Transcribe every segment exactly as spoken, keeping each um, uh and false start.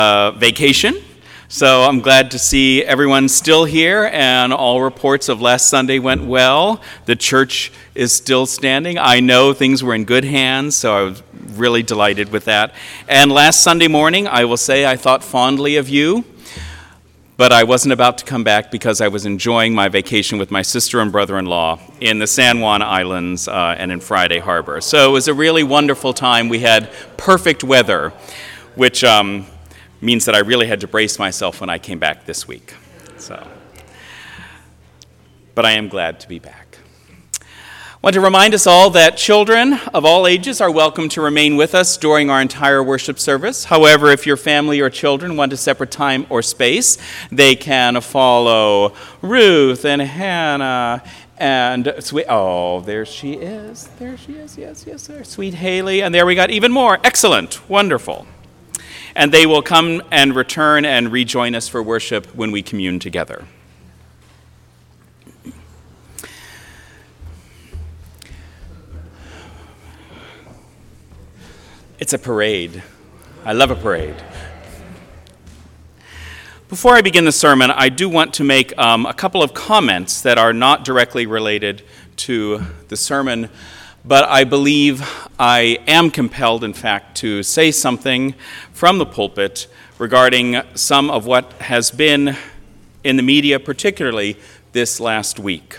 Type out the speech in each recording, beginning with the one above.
Uh, vacation. So I'm glad to see everyone still here, and all reports of last Sunday went well. The church is still standing. I know things were in good hands, so I was really delighted with that. And last Sunday morning, I will say I thought fondly of you, but I wasn't about to come back because I was enjoying my vacation with my sister and brother-in-law in the San Juan Islands uh, and in Friday Harbor. So it was a really wonderful time. We had perfect weather, which um, means that I really had to brace myself when I came back this week. So, but I am glad to be back. I want to remind us all that children of all ages are welcome to remain with us during our entire worship service. However, if your family or children want a separate time or space, they can follow Ruth and Hannah and sweet, oh, there she is. There she is, yes, yes, there. Sweet Haley, and there we got even more. Excellent, wonderful. And they will come and return and rejoin us for worship when we commune together. It's a parade. I love a parade. Before I begin the sermon, I do want to make um, a couple of comments that are not directly related to the sermon, but I believe I am compelled, in fact, to say something from the pulpit regarding some of what has been in the media, particularly this last week.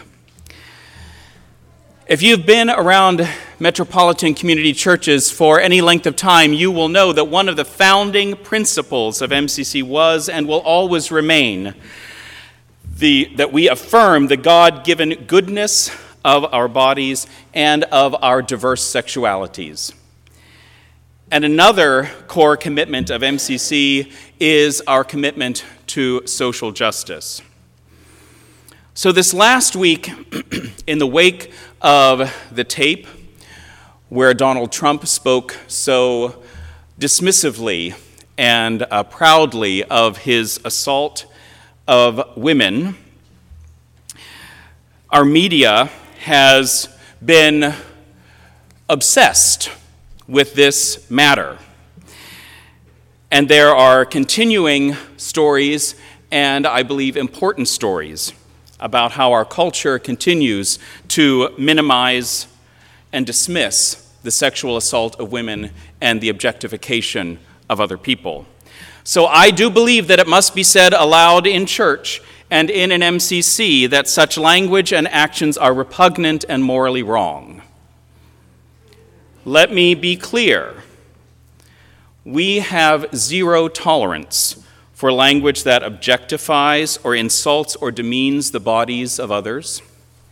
If you've been around metropolitan community churches for any length of time, you will know that one of the founding principles of M C C was and will always remain the, that we affirm the God-given goodness of our bodies and of our diverse sexualities. And another core commitment of M C C is our commitment to social justice. So this last week, in the wake of the tape where Donald Trump spoke so dismissively and uh, proudly of his assault of women, our media has been obsessed with this matter. And there are continuing stories, and I believe important stories, about how our culture continues to minimize and dismiss the sexual assault of women and the objectification of other people. So I do believe that it must be said aloud in church and in an M C C that such language and actions are repugnant and morally wrong. Let me be clear. We have zero tolerance for language that objectifies or insults or demeans the bodies of others.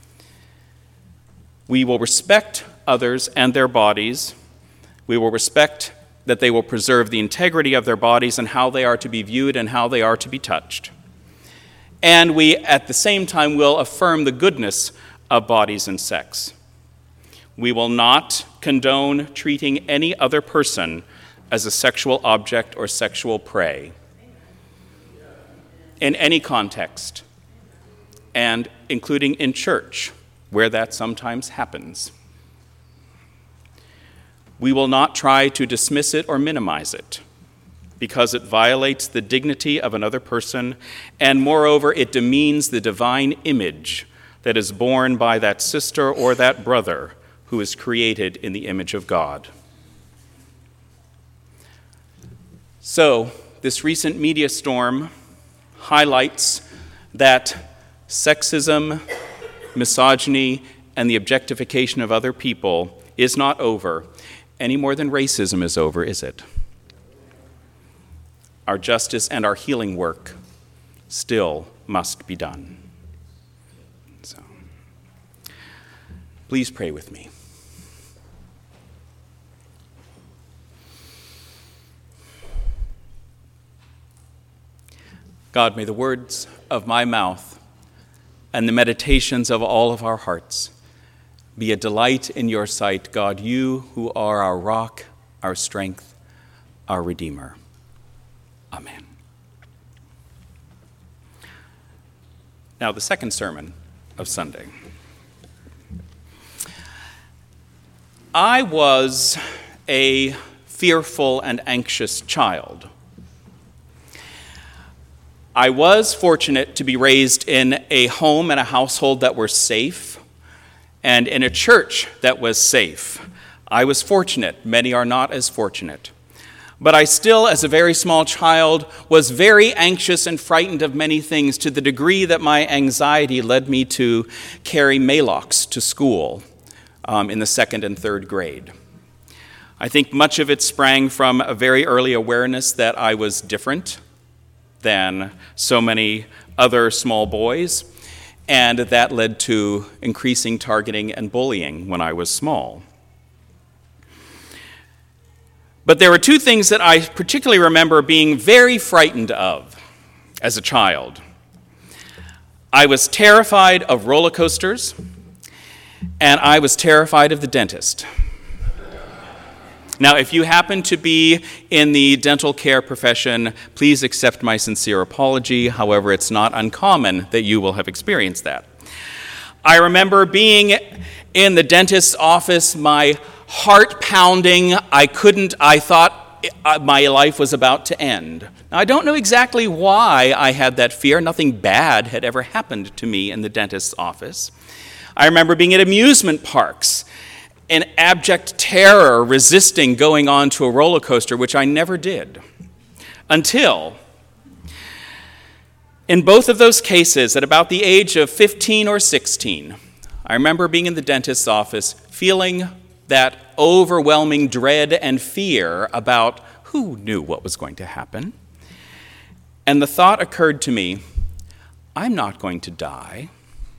We will respect others and their bodies. We will respect that they will preserve the integrity of their bodies and how they are to be viewed and how they are to be touched. And we, at the same time, will affirm the goodness of bodies and sex. We will not condone treating any other person as a sexual object or sexual prey in any context, and including in church, where that sometimes happens. We will not try to dismiss it or minimize it, because it violates the dignity of another person, and moreover, it demeans the divine image that is borne by that sister or that brother who is created in the image of God. So, this recent media storm highlights that sexism, misogyny, and the objectification of other people is not over, any more than racism is over, is it? Our justice and our healing work still must be done. So, please pray with me. God, may the words of my mouth and the meditations of all of our hearts be a delight in your sight, God, you who are our rock, our strength, our Redeemer. Amen. Now, the second sermon of Sunday. I was a fearful and anxious child. I was fortunate to be raised in a home and a household that were safe, and in a church that was safe. I was fortunate. Many are not as fortunate. But I still, as a very small child, was very anxious and frightened of many things, to the degree that my anxiety led me to carry Maalox to school um, in the second and third grade. I think much of it sprang from a very early awareness that I was different than so many other small boys, and that led to increasing targeting and bullying when I was small. But there were two things that I particularly remember being very frightened of as a child. I was terrified of roller coasters, and I was terrified of the dentist. Now, if you happen to be in the dental care profession, please accept my sincere apology. However, it's not uncommon that you will have experienced that. I remember being in the dentist's office, my heart pounding. I couldn't, I thought my life was about to end. Now, I don't know exactly why I had that fear. Nothing bad had ever happened to me in the dentist's office. I remember being at amusement parks in abject terror, resisting going on to a roller coaster, which I never did. Until, in both of those cases, at about the age of fifteen or sixteen, I remember being in the dentist's office, feeling that overwhelming dread and fear about who knew what was going to happen. And the thought occurred to me, I'm not going to die.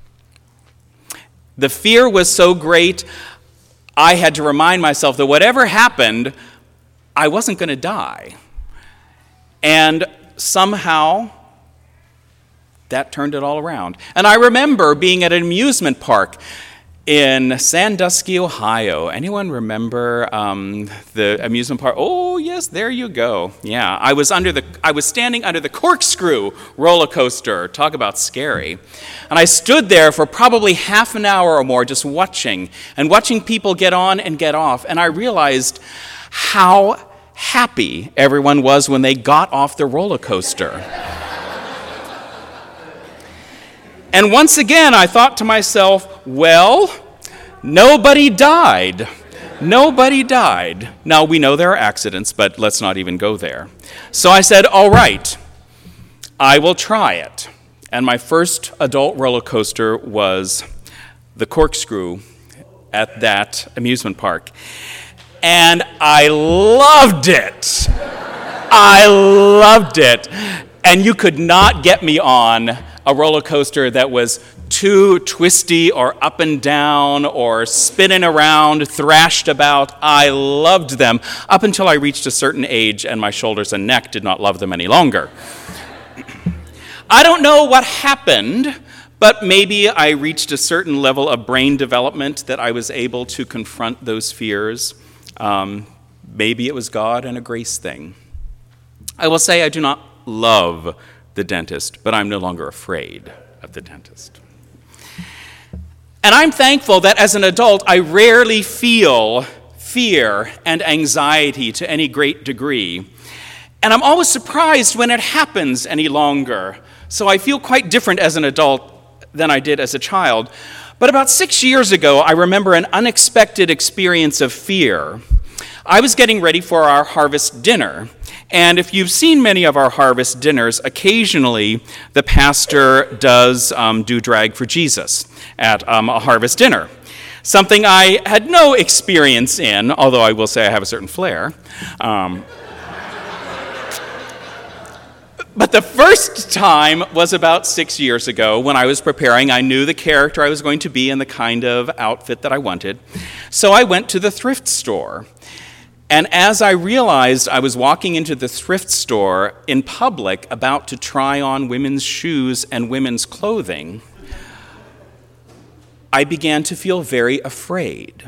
The fear was so great, I had to remind myself that whatever happened, I wasn't going to die. And somehow, that turned it all around. And I remember being at an amusement park in Sandusky, Ohio. Anyone remember um, the amusement park? Oh, yes, there you go. Yeah, I was under the. I was standing under the corkscrew roller coaster. Talk about scary. And I stood there for probably half an hour or more just watching, and watching people get on and get off. And I realized how happy everyone was when they got off the roller coaster. And once again, I thought to myself, well, nobody died. Nobody died. Now, we know there are accidents, but let's not even go there. So I said, all right, I will try it. And my first adult roller coaster was the corkscrew at that amusement park. And I loved it. I loved it. And you could not get me on a roller coaster that was too twisty or up and down or spinning around, thrashed about. I loved them up until I reached a certain age and my shoulders and neck did not love them any longer. I don't know what happened, but maybe I reached a certain level of brain development that I was able to confront those fears. Um, maybe it was God and a grace thing. I will say I do not love the dentist, but I'm no longer afraid of the dentist. And I'm thankful that as an adult, I rarely feel fear and anxiety to any great degree. And I'm always surprised when it happens any longer. So I feel quite different as an adult than I did as a child. But about six years ago, I remember an unexpected experience of fear. I was getting ready for our harvest dinner. And if you've seen many of our harvest dinners, occasionally the pastor does um, do drag for Jesus at um, a harvest dinner. Something I had no experience in, although I will say I have a certain flair. Um, but the first time was about six years ago when I was preparing. I knew the character I was going to be and the kind of outfit that I wanted. So I went to the thrift store. And as I realized I was walking into the thrift store in public about to try on women's shoes and women's clothing, I began to feel very afraid.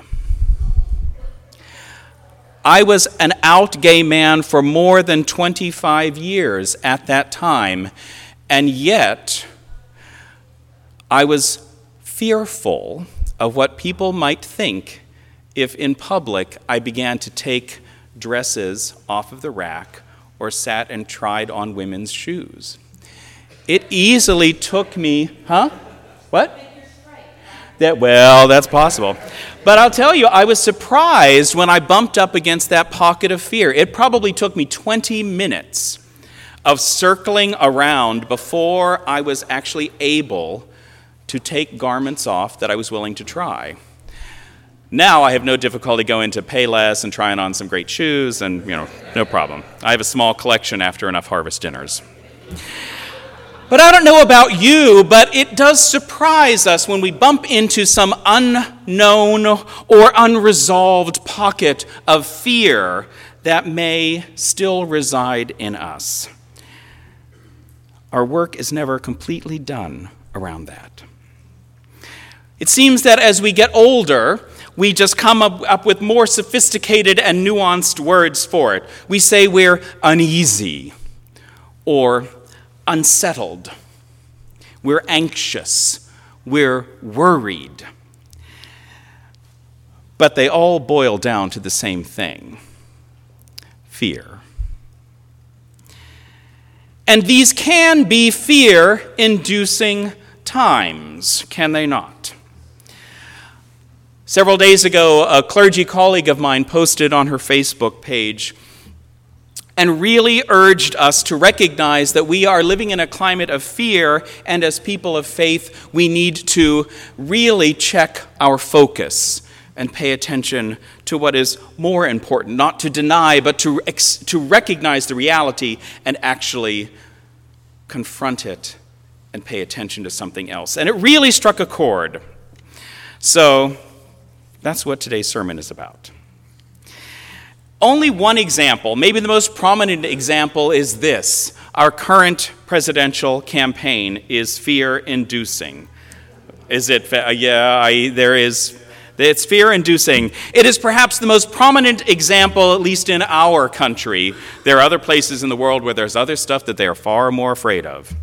I was an out gay man for more than twenty-five years at that time, and yet I was fearful of what people might think if in public I began to take dresses off of the rack or sat and tried on women's shoes. It easily took me, huh? What? That, well, that's possible. But I'll tell you, I was surprised when I bumped up against that pocket of fear. It probably took me twenty minutes of circling around before I was actually able to take garments off that I was willing to try. Now I have no difficulty going to Payless and trying on some great shoes, and, you know, no problem. I have a small collection after enough harvest dinners. But I don't know about you, but it does surprise us when we bump into some unknown or unresolved pocket of fear that may still reside in us. Our work is never completely done around that. It seems that as we get older, we just come up, up with more sophisticated and nuanced words for it. We say we're uneasy or unsettled. We're anxious. We're worried. But they all boil down to the same thing: fear. And these can be fear-inducing times, can they not? Several days ago, a clergy colleague of mine posted on her Facebook page and really urged us to recognize that we are living in a climate of fear, and as people of faith, we need to really check our focus and pay attention to what is more important, not to deny, but to, ex- to recognize the reality and actually confront it and pay attention to something else. And it really struck a chord. So that's what today's sermon is about. Only one example, maybe the most prominent example, is this. Our current presidential campaign is fear-inducing. Is it? Yeah, I, there is. It's fear-inducing. It is perhaps the most prominent example, at least in our country. There are other places in the world where there's other stuff that they are far more afraid of.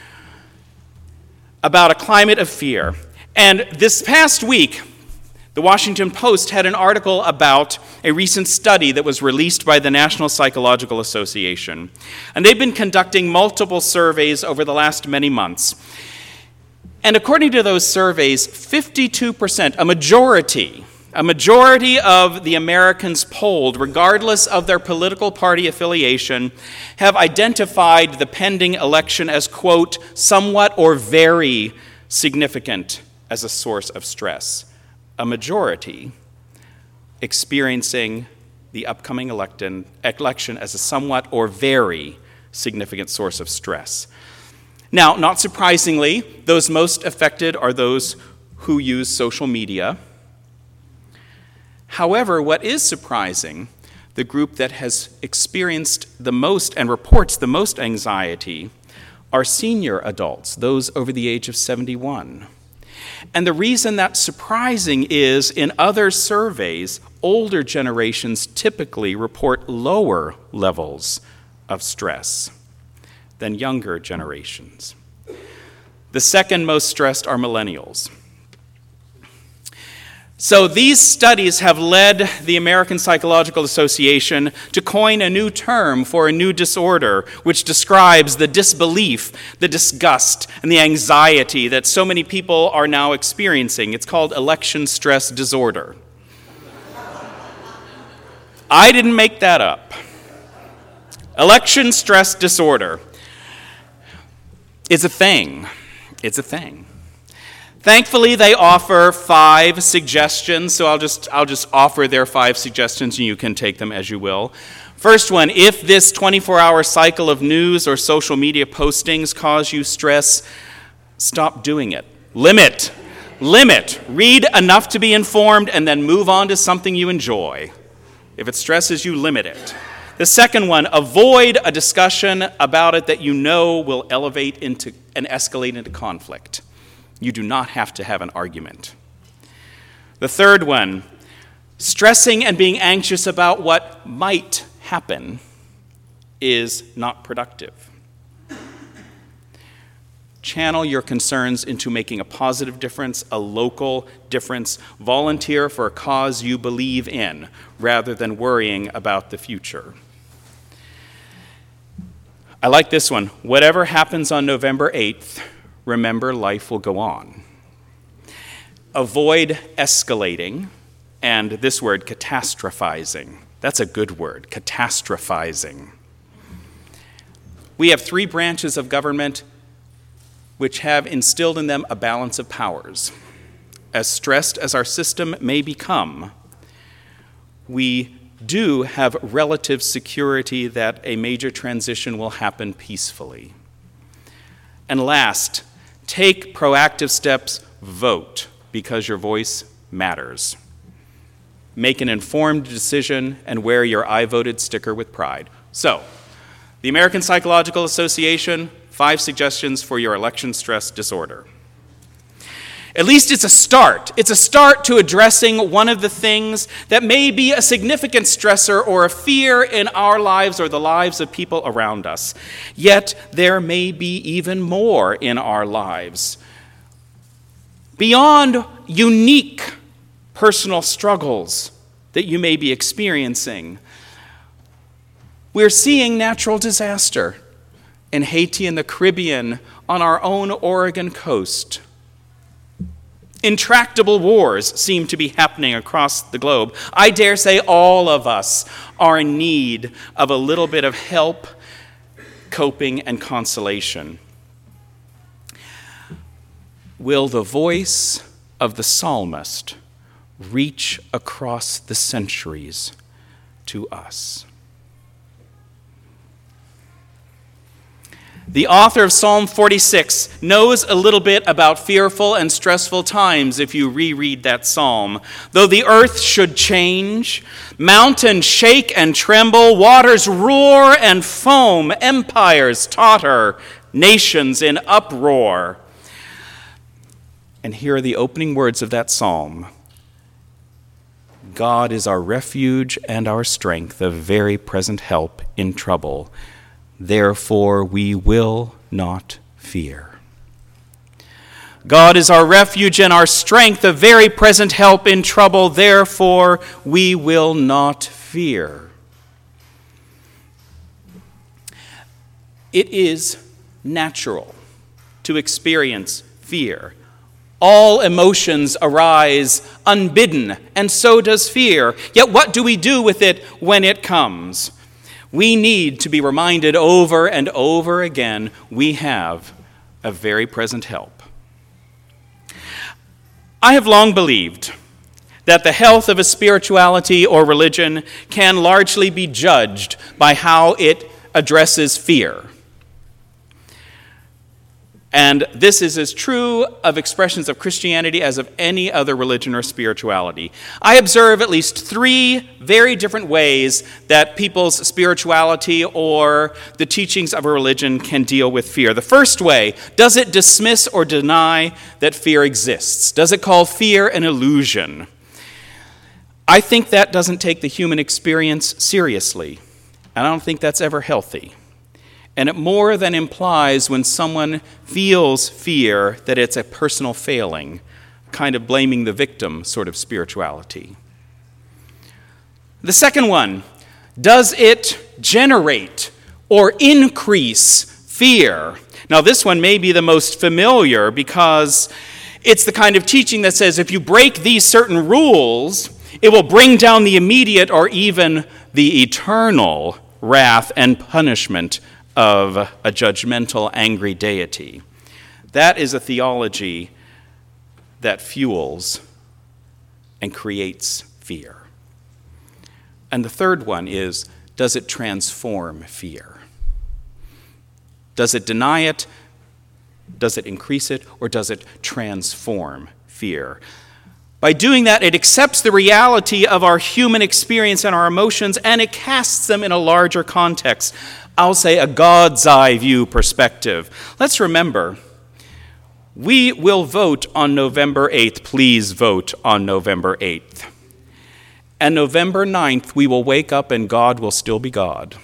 About a climate of fear. And this past week, the Washington Post had an article about a recent study that was released by the National Psychological Association. And they've been conducting multiple surveys over the last many months. And according to those surveys, fifty-two percent, a majority, a majority of the Americans polled, regardless of their political party affiliation, have identified the pending election as, quote, somewhat or very significant as a source of stress. A majority experiencing the upcoming election, election as a somewhat or very significant source of stress. Now, not surprisingly, those most affected are those who use social media. However, what is surprising, the group that has experienced the most and reports the most anxiety are senior adults, those over the age of seventy-one. And the reason that's surprising is in other surveys, older generations typically report lower levels of stress than younger generations. The second most stressed are millennials. So these studies have led the American Psychological Association to coin a new term for a new disorder, which describes the disbelief, the disgust, and the anxiety that so many people are now experiencing. It's called election stress disorder. I didn't make that up. Election stress disorder is a thing. It's a thing. Thankfully, they offer five suggestions, so I'll just I'll just offer their five suggestions, and you can take them as you will. First one, if this twenty-four hour cycle of news or social media postings cause you stress, stop doing it. Limit. Limit. Read enough to be informed, and then move on to something you enjoy. If it stresses you, limit it. The second one, avoid a discussion about it that you know will elevate into and escalate into conflict. You do not have to have an argument. The third one, stressing and being anxious about what might happen is not productive. Channel your concerns into making a positive difference, a local difference. Volunteer for a cause you believe in, rather than worrying about the future. I like this one. Whatever happens on November eighth, remember life will go on. Avoid escalating, and this word, catastrophizing. That's a good word, catastrophizing. We have three branches of government which have instilled in them a balance of powers. As stressed as our system may become, we do have relative security that a major transition will happen peacefully. And last, take proactive steps, vote, because your voice matters. Make an informed decision and wear your I voted sticker with pride. So, the American Psychological Association, five suggestions for your election stress disorder. At least it's a start. It's a start to addressing one of the things that may be a significant stressor or a fear in our lives or the lives of people around us. Yet there may be even more in our lives. Beyond unique personal struggles that you may be experiencing, we're seeing natural disaster in Haiti and the Caribbean, on our own Oregon coast. Intractable wars seem to be happening across the globe. I dare say all of us are in need of a little bit of help, coping, and consolation. Will the voice of the psalmist reach across the centuries to us? The author of Psalm forty-six knows a little bit about fearful and stressful times if you reread that psalm. Though the earth should change, mountains shake and tremble, waters roar and foam, empires totter, nations in uproar. And here are the opening words of that psalm. God is our refuge and our strength, a very present help in trouble. Therefore, we will not fear. God is our refuge and our strength, a very present help in trouble. Therefore, we will not fear. It is natural to experience fear. All emotions arise unbidden, and so does fear. Yet what do we do with it when it comes? We need to be reminded over and over again, we have a very present help. I have long believed that the health of a spirituality or religion can largely be judged by how it addresses fear. And this is as true of expressions of Christianity as of any other religion or spirituality. I observe at least three very different ways that people's spirituality or the teachings of a religion can deal with fear. The first way, does it dismiss or deny that fear exists? Does it call fear an illusion? I think that doesn't take the human experience seriously, and I don't think that's ever healthy. And it more than implies when someone feels fear that it's a personal failing, kind of blaming the victim sort of spirituality. The second one, does it generate or increase fear? Now this one may be the most familiar because it's the kind of teaching that says if you break these certain rules, it will bring down the immediate or even the eternal wrath and punishment of a judgmental, angry deity. That is a theology that fuels and creates fear. And the third one is, does it transform fear? Does it deny it? Does it increase it? Or does it transform fear? By doing that, it accepts the reality of our human experience and our emotions, and it casts them in a larger context. I'll say a God's eye view perspective. Let's remember, we will vote on November eighth. Please vote on November eighth. And November ninth, we will wake up and God will still be God.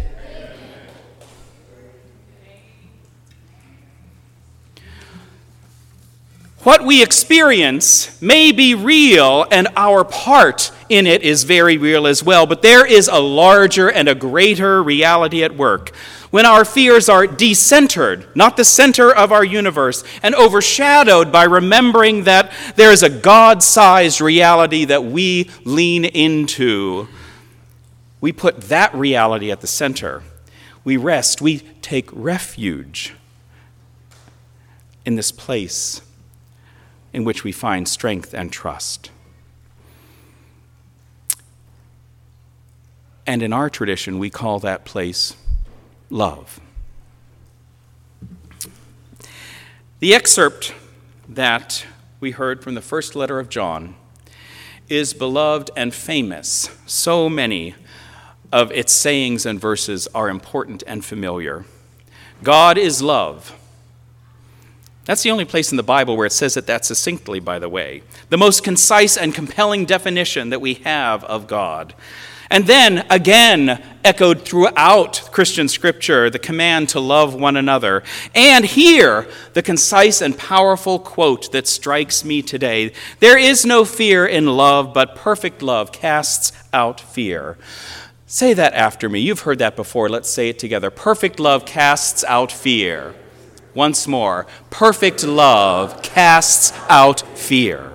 What we experience may be real, and our part in it is very real as well, but there is a larger and a greater reality at work. when our fears are decentered, not the center of our universe, and overshadowed by remembering that there is a God-sized reality that we lean into. We put that reality at the center. We rest, we take refuge in this place in which we find strength and trust. And in our tradition, we call that place love. The excerpt that we heard from the first letter of John is beloved and famous. So many of its sayings and verses are important and familiar. God is love. That's the only place in the Bible where it says it that succinctly, by the way. The most concise and compelling definition that we have of God. And then, again, echoed throughout Christian scripture, the command to love one another. And here, the concise and powerful quote that strikes me today. There is no fear in love, but perfect love casts out fear. Say that after me. You've heard that before. Let's say it together. Perfect love casts out fear. Once more. Perfect love casts out fear.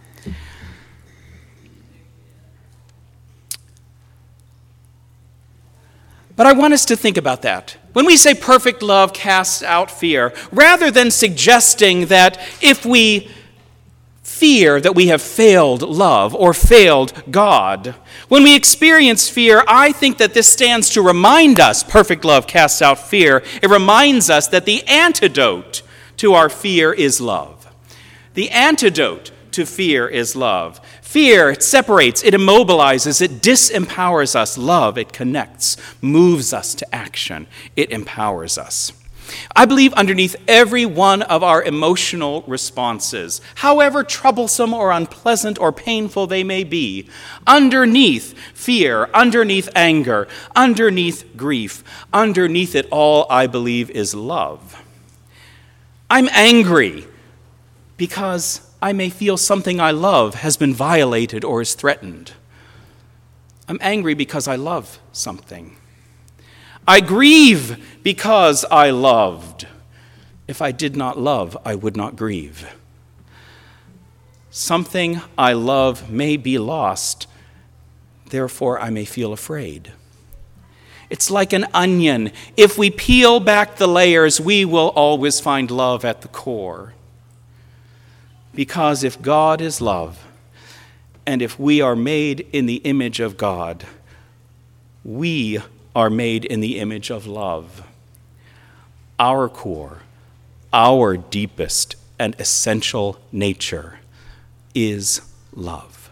But I want us to think about that. When we say perfect love casts out fear, rather than suggesting that if we fear that we have failed love or failed God, when we experience fear, I think that this stands to remind us, perfect love casts out fear. It reminds us that the antidote to our fear is love. The antidote to fear is love. Fear, it separates, it immobilizes, it disempowers us. Love, it connects, moves us to action. It empowers us. I believe underneath every one of our emotional responses, however troublesome or unpleasant or painful they may be, underneath fear, underneath anger, underneath grief, underneath it all, I believe, is love. I'm angry because I may feel something I love has been violated or is threatened. I'm angry because I love something. I grieve because I loved. If I did not love, I would not grieve. Something I love may be lost, therefore I may feel afraid. It's like an onion. If we peel back the layers, we will always find love at the core. Because if God is love, and if we are made in the image of God, we are made in the image of love. Our core, our deepest and essential nature is love.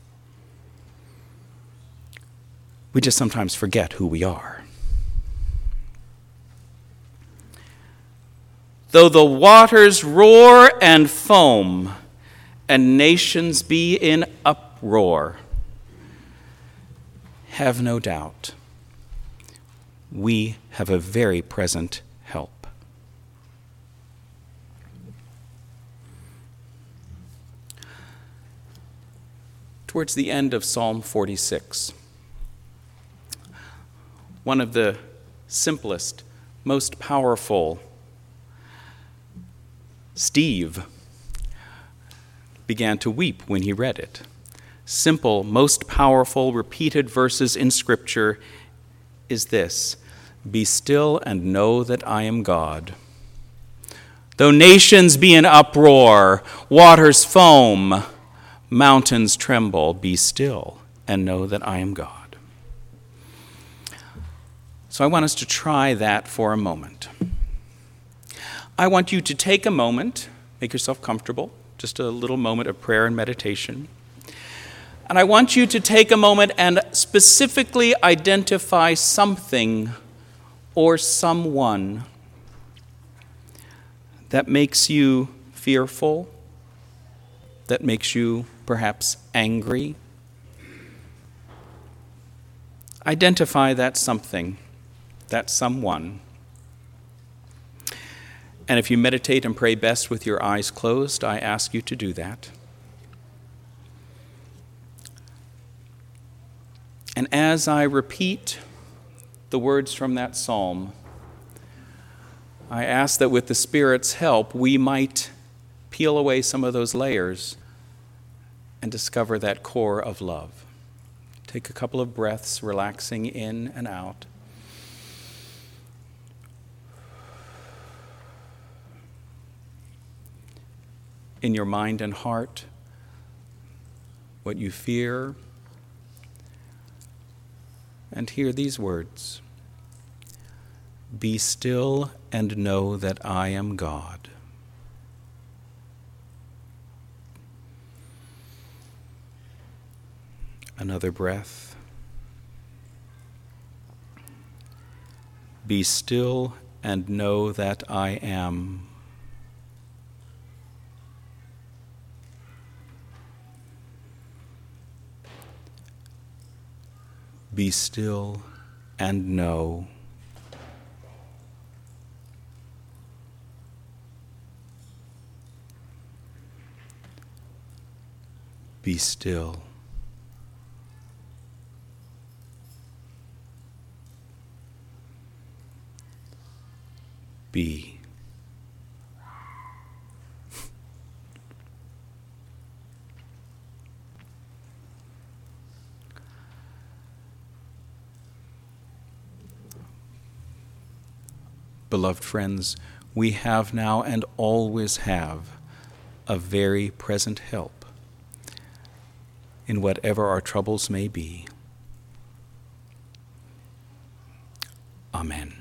We just sometimes forget who we are. Though the waters roar and foam, and nations be in uproar, have no doubt, we have a very present help. Towards the end of Psalm forty-six, one of the simplest, most powerful, Steve began to weep when he read it. Simple, most powerful, repeated verses in Scripture is this: be still and know that I am God. Though nations be in uproar, waters foam, mountains tremble, be still and know that I am God. So I want us to try that for a moment. I want you to take a moment, make yourself comfortable, just a little moment of prayer and meditation. And I want you to take a moment and specifically identify something or someone that makes you fearful, that makes you perhaps angry. Identify that something, that someone. And if you meditate and pray best with your eyes closed, I ask you to do that. And as I repeat the words from that psalm, I ask that with the Spirit's help, we might peel away some of those layers and discover that core of love. Take a couple of breaths, relaxing in and out. In your mind and heart, what you fear, and hear these words: be still and know that I am God. Another breath. Be still and know that I am. Be still and know. Be still. Be. Beloved friends, we have now and always have a very present help in whatever our troubles may be. Amen.